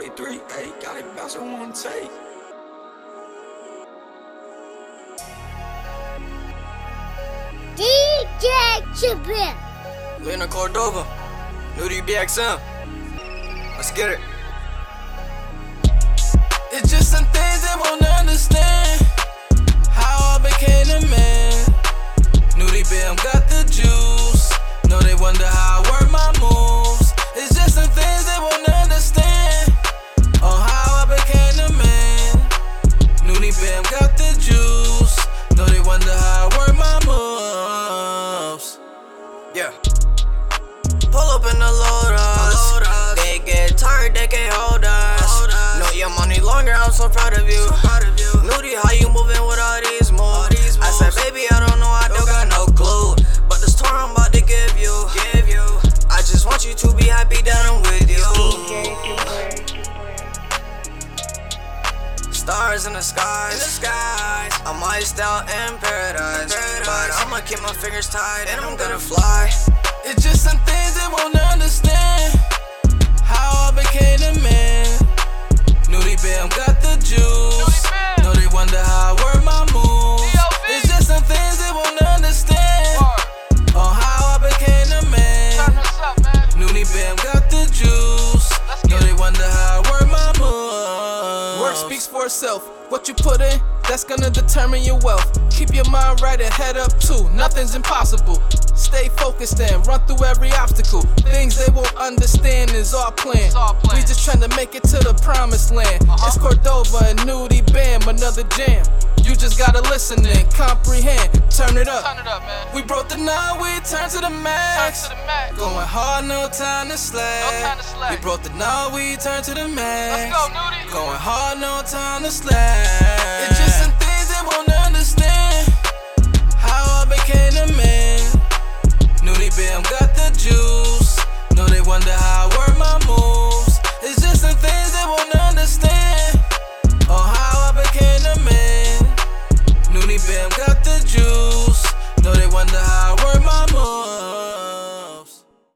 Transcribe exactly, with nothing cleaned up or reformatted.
three, hey, got it bouncing one take. D J Chibin. Lena Cordova, Nudie B X M. Let's get it. It's just some things they won't understand. How I became a man. Nudie Bam got the juice. Know they wonder how I work my moves. It's just some things they won't understand. On how I became a man. Nudie Bam got the juice. Know they wonder how I work my moves. Yeah. Pull up in the Lotus. They get tired, they can't hold us. Know your money longer, I'm so proud of you. Nudie, how you moving with all these moves? I said, baby, I don't know, I don't got no clue. But the story I'm about to give you, give you. I just want you to be happy that I'm with you. Stars in the skies, in the skies. I'm iced out in paradise, paradise. But I'ma keep my fingers tight and I'm gonna fly. It's just some things they won't understand. How I became a man. Nudie Bam got the juice. Know they wonder how I work my moves. It's just some things they won't understand. On how I became a man. Nudie Bam got the juice. Know they wonder how I work my moves. Work speaks for itself. What you put in, that's gonna determine your wealth. Keep your mind right and head up too. Nothing's impossible. Stay focused and run through every obstacle. Things they won't understand is our plan. We just trying to make it to the promised land. It's Cordova and Nudie Bam, another jam. You just gotta listen and comprehend. Turn it up. We broke the nine, we turn to the max. Going hard, no time to slack. We broke the nine, we turn to the max. Going hard, no time to slack. It just